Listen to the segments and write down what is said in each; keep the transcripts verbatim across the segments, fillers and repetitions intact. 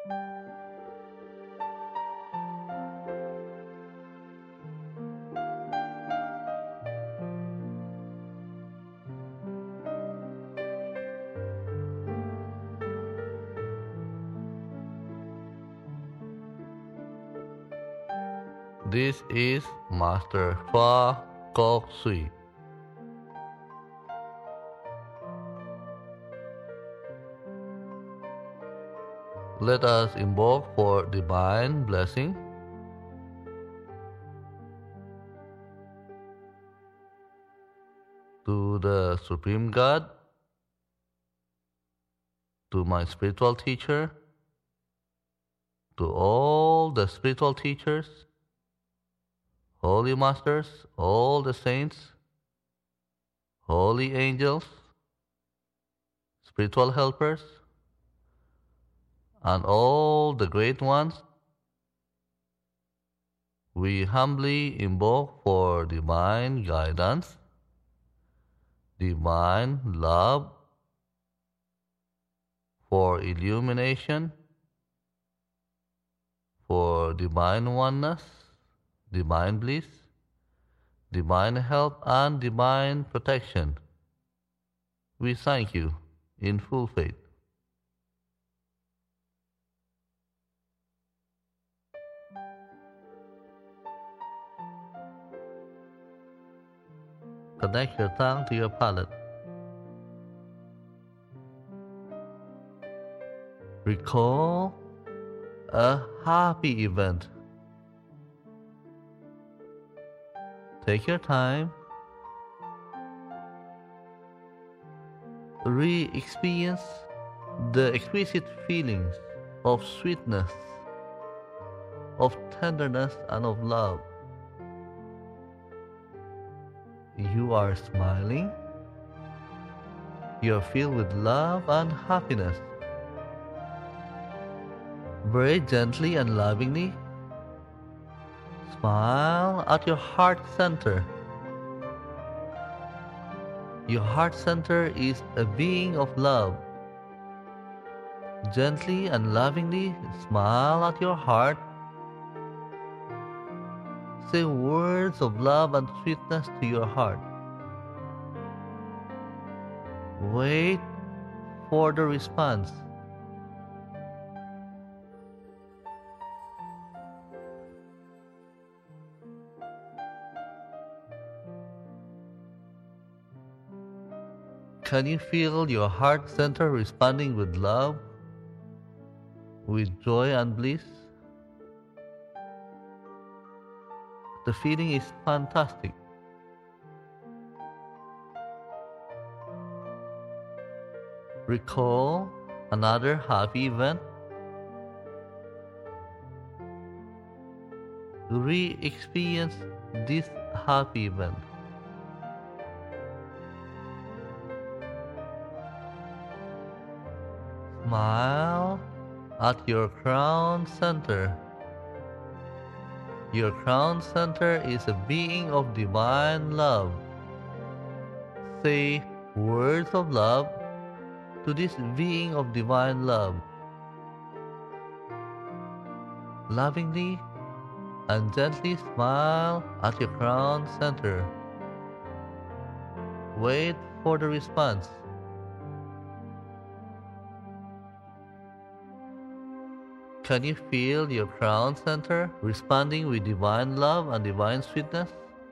This is Master Chua Kok Sui. Let us invoke for divine blessing. To the Supreme God, to my spiritual teacher, to all the spiritual teachers, holy masters, all the saints, holy angels, spiritual helpers, and all the great ones, we humbly invoke for divine guidance, divine love, for illumination, for divine oneness, divine bliss, divine help, and divine protection. We thank you in full faith. Connect your tongue to your palate. Recall a happy event. Take your time. Re-experience the exquisite feelings of sweetness, of tenderness, and of love. You are smiling. You are filled with love and happiness. Very gently and lovingly, smile at your heart center. Your heart center is a being of love. Gently and lovingly smile at your heart. Say words of love and sweetness to your heart. Wait for the response. Can you feel your heart center responding with love, with joy and bliss? The feeling is fantastic. Recall another happy event. Re-experience this happy event. Smile at your crown center. Your crown center is a being of divine love. Say words of love to this being of divine love. Lovingly and gently smile at your crown center. Wait for the response. Can you feel your crown center responding with divine love and divine sweetness?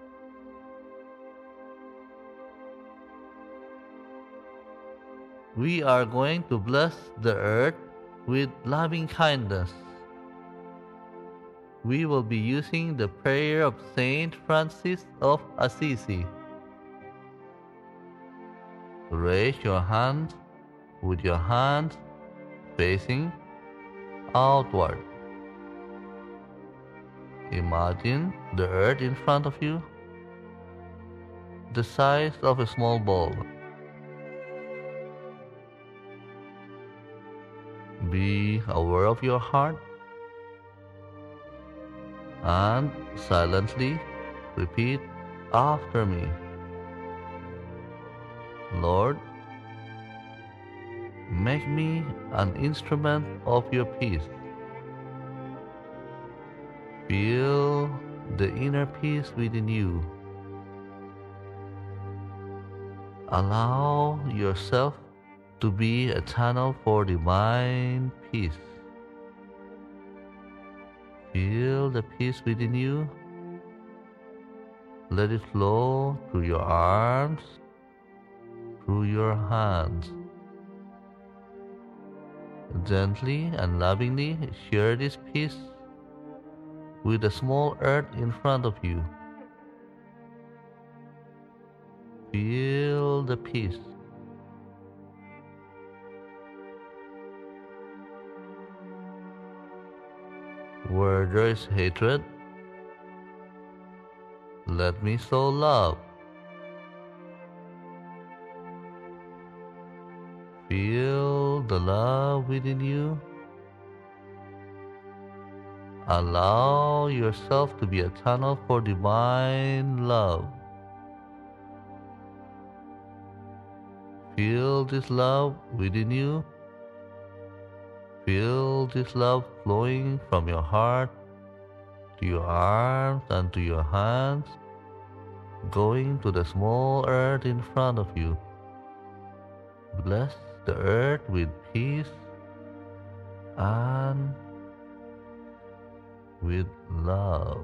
We are going to bless the earth with loving kindness. We will be using the prayer of Saint Francis of Assisi. Raise your hand with your hands facing outward. Imagine the earth in front of you, the size of a small ball. Be aware of your heart and silently repeat after me. Lord, make me an instrument of your peace. Feel the inner peace within you. Allow yourself to be a channel for divine peace. Feel the peace within you. Let it flow through your arms, through your hands. Gently and lovingly share this peace with the small earth in front of you. Feel the peace. Where there is hatred, let me sow love. Feel the love within you. Allow yourself to be a channel for divine love. Feel this love within you. Feel this love flowing from your heart to your arms and to your hands, going to the small earth in front of you. Bless the earth with peace and with love.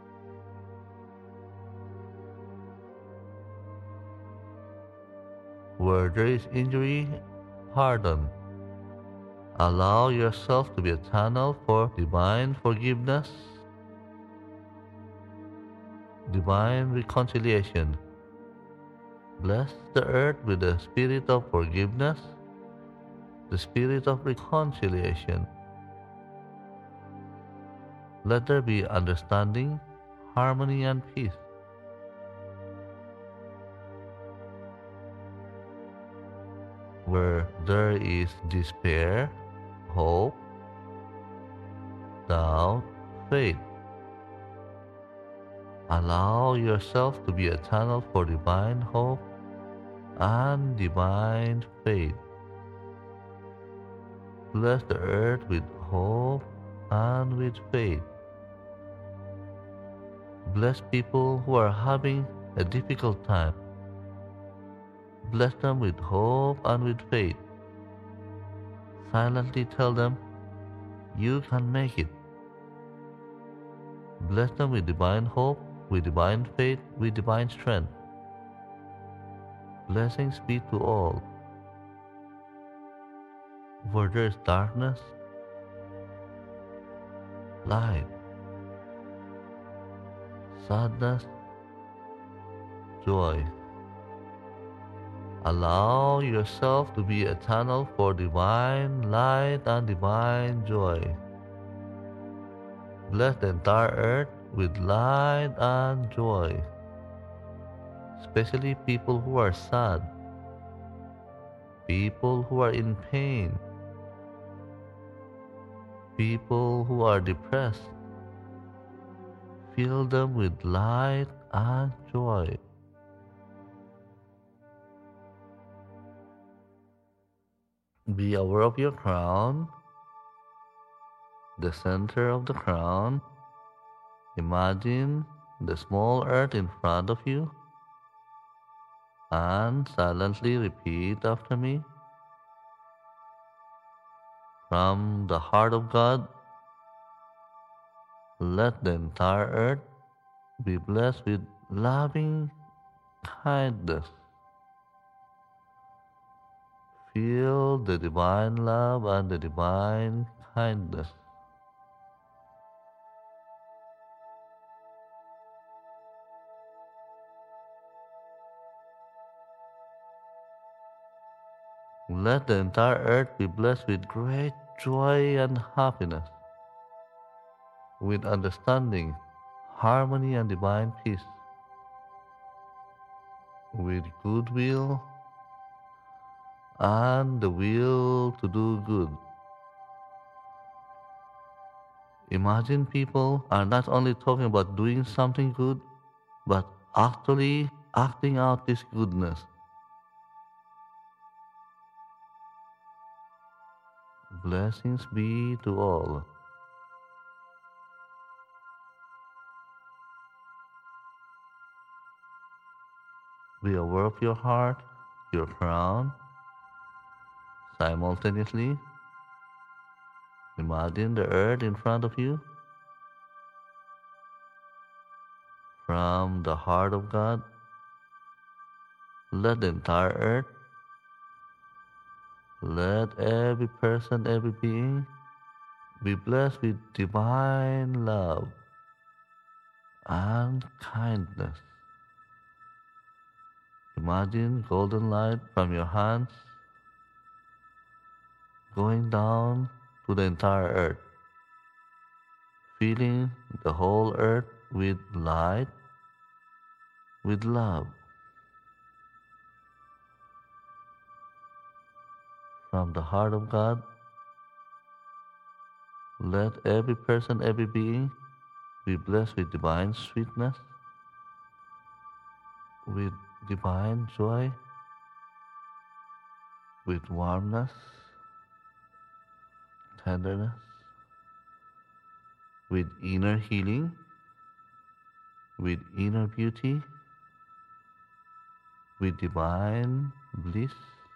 Where there is injury, pardon. Allow yourself to be a channel for divine forgiveness, divine reconciliation. Bless the earth with the spirit of forgiveness, the spirit of reconciliation. Let there be understanding, harmony, and peace. Where there is despair, hope, doubt, faith. Allow yourself to be a channel for divine hope and divine faith. Bless the earth with hope and with faith. Bless people who are having a difficult time. Bless them with hope and with faith. Silently tell them, you can make it. Bless them with divine hope, with divine faith, with divine strength. Blessings be to all. Where there is darkness, light. Sadness, joy. Allow yourself to be a channel for divine light and divine joy. Bless the entire earth with light and joy, especially people who are sad, people who are in pain, people who are depressed. Fill them with light and joy. Be aware of your crown, the center of the crown. Imagine the small earth in front of you and silently repeat after me. From the heart of God, let the entire earth be blessed with loving kindness. Feel the divine love and the divine kindness. Let the entire earth be blessed with great joy and happiness, with understanding, harmony, and divine peace, with goodwill and the will to do good. Imagine people are not only talking about doing something good, but actually acting out this goodness. Blessings be to all. Be aware of your heart, your crown. Simultaneously, imagine the earth in front of you. From the heart of God, let the entire earth, let every person, every being be blessed with divine love and kindness. Imagine golden light from your hands going down to the entire earth, filling the whole earth with light, with love. From the heart of God, let every person, every being be blessed with divine sweetness, with divine joy, with warmness, tenderness, with inner healing, with inner beauty, with divine bliss,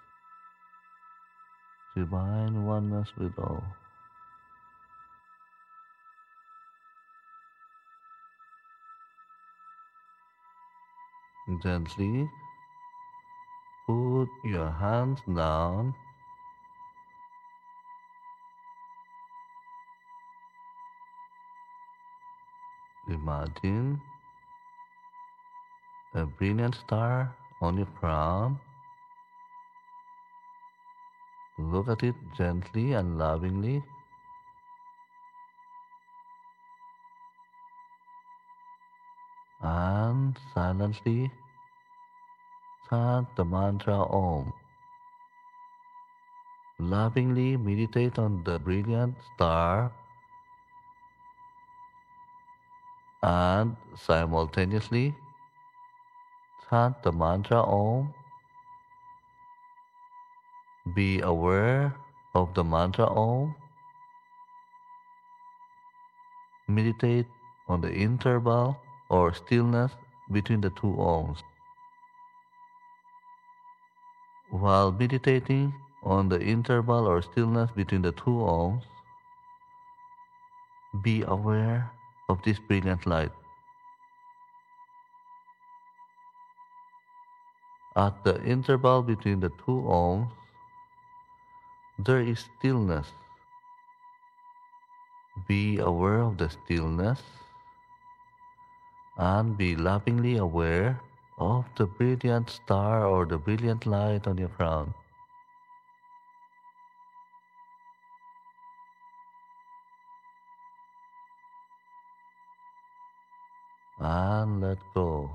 divine oneness with all. Gently put your hands down. Imagine a brilliant star on your crown. Look at it gently and lovingly. And silently chant the mantra Om. Lovingly meditate on the brilliant star and simultaneously chant the mantra Om. Be aware of the mantra Om. Meditate on the interval or stillness between the two Oms. While meditating on the interval or stillness between the two Oms, be aware of this brilliant light. At the interval between the two Oms, there is stillness. Be aware of the stillness and be lovingly aware of the brilliant star or the brilliant light on your crown. And let go.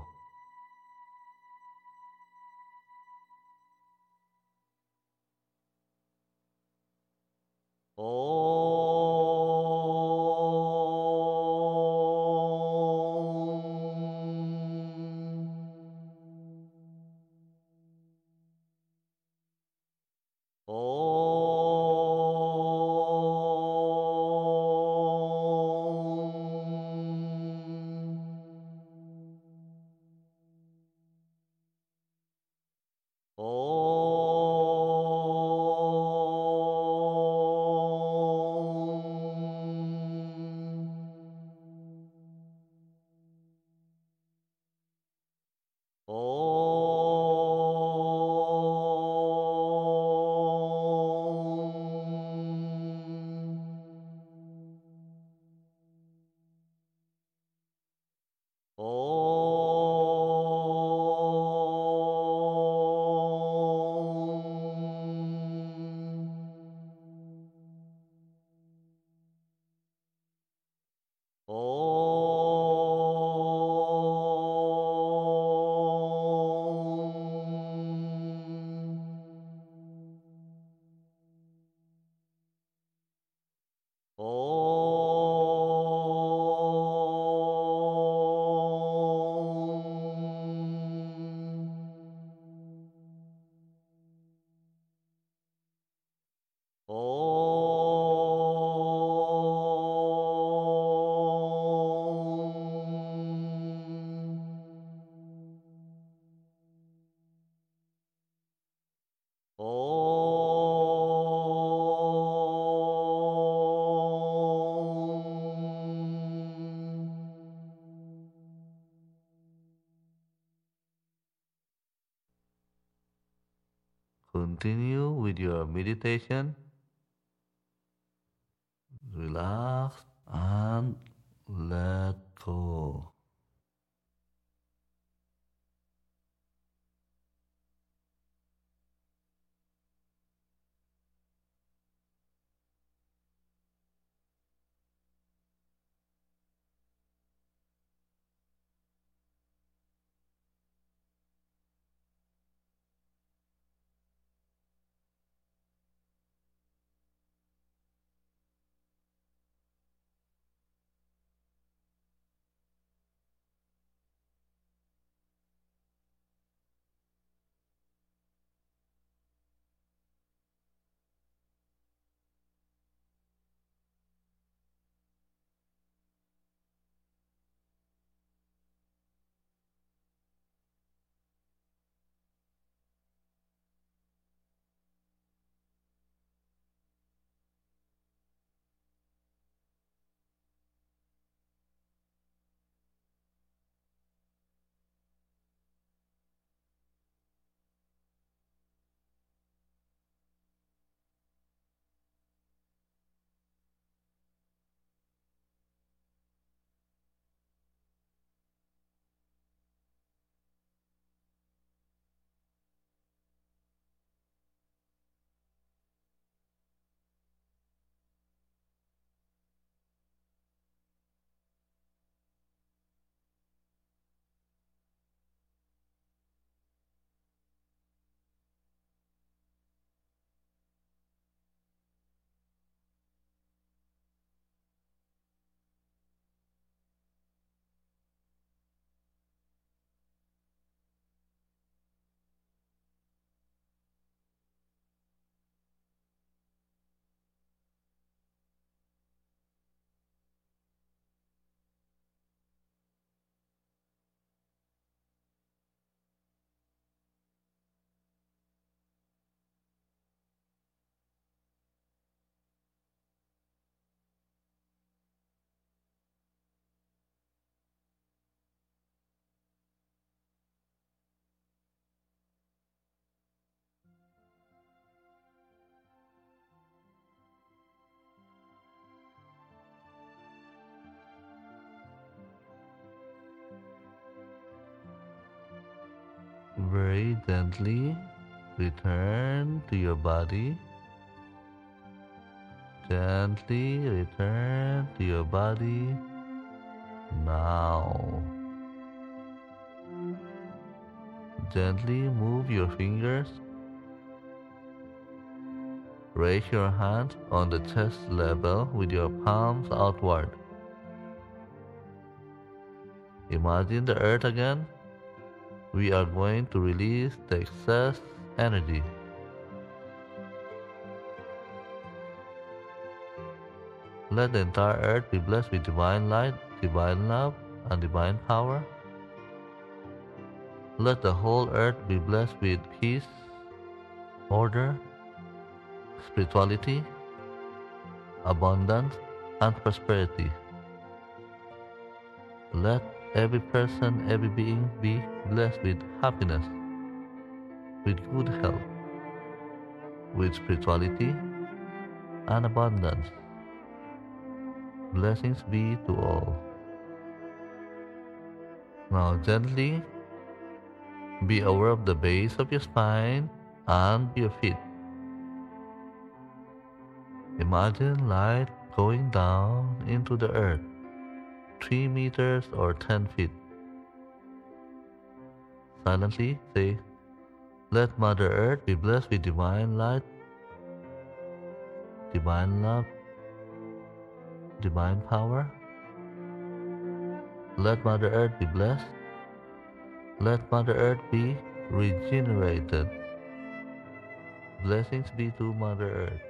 Continue with your meditation. Relax and let go. Very gently return to your body. Gently return to your body now. Gently move your fingers. Raise your hands on the chest level with your palms outward. Imagine the earth again. We are going to release the excess energy. Let the entire earth be blessed with divine light, divine love, and divine power. Let the whole earth be blessed with peace, order, spirituality, abundance, and prosperity. Let every person, every being be blessed with happiness, with good health, with spirituality and abundance. Blessings be to all. Now gently be aware of the base of your spine and your feet. Imagine light going down into the earth, three meters or ten feet. Silently say, let Mother Earth be blessed with divine light, divine love, divine power. Let Mother Earth be blessed. Let Mother Earth be regenerated. Blessings be to Mother Earth.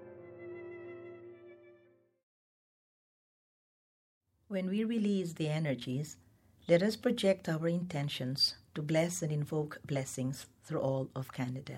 When we release the energies, let us project our intentions to bless and invoke blessings through all of Canada.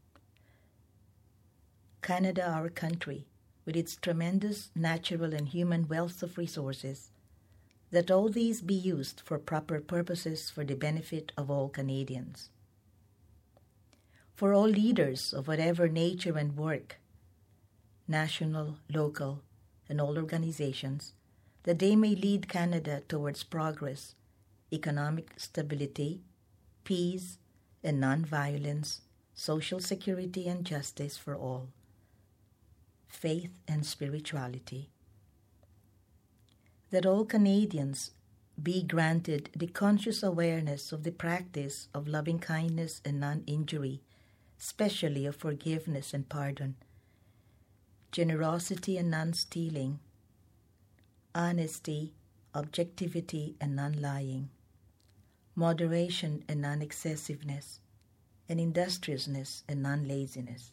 Canada, our country, with its tremendous natural and human wealth of resources, that all these be used for proper purposes for the benefit of all Canadians. for all leaders of whatever nature and work, national, local, and all organizations, that they may lead Canada towards progress, economic stability, peace and non-violence, social security and justice for all, faith and spirituality. That all Canadians be granted the conscious awareness of the practice of loving kindness and non-injury, especially of forgiveness and pardon, generosity and non-stealing, honesty, objectivity and non-lying, moderation and non-excessiveness, and industriousness and non-laziness.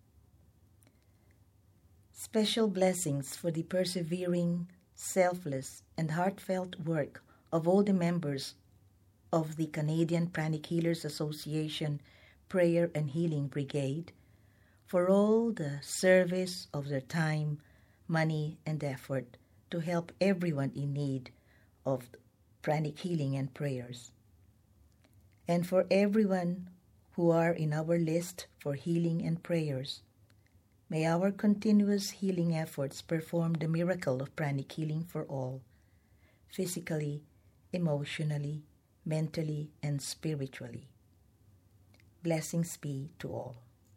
Special blessings for the persevering, selfless, and heartfelt work of all the members of the Canadian Pranic Healers Association Prayer and Healing Brigade, for all the service of their time, money, and effort to help everyone in need of pranic healing and prayers. And for everyone who are in our list for healing and prayers, may our continuous healing efforts perform the miracle of pranic healing for all, physically, emotionally, mentally, and spiritually. Blessings be to all.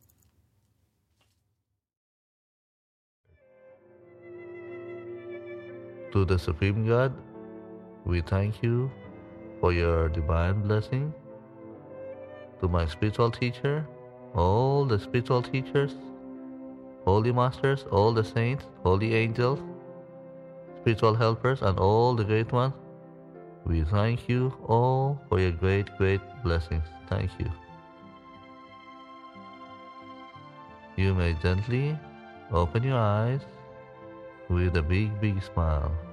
To the Supreme God, we thank you for your divine blessing. To my spiritual teacher, all the spiritual teachers, holy masters, all the saints, holy angels, spiritual helpers, and all the great ones, we thank you all for your great, great blessings. Thank you. You may gently open your eyes with a big, big smile.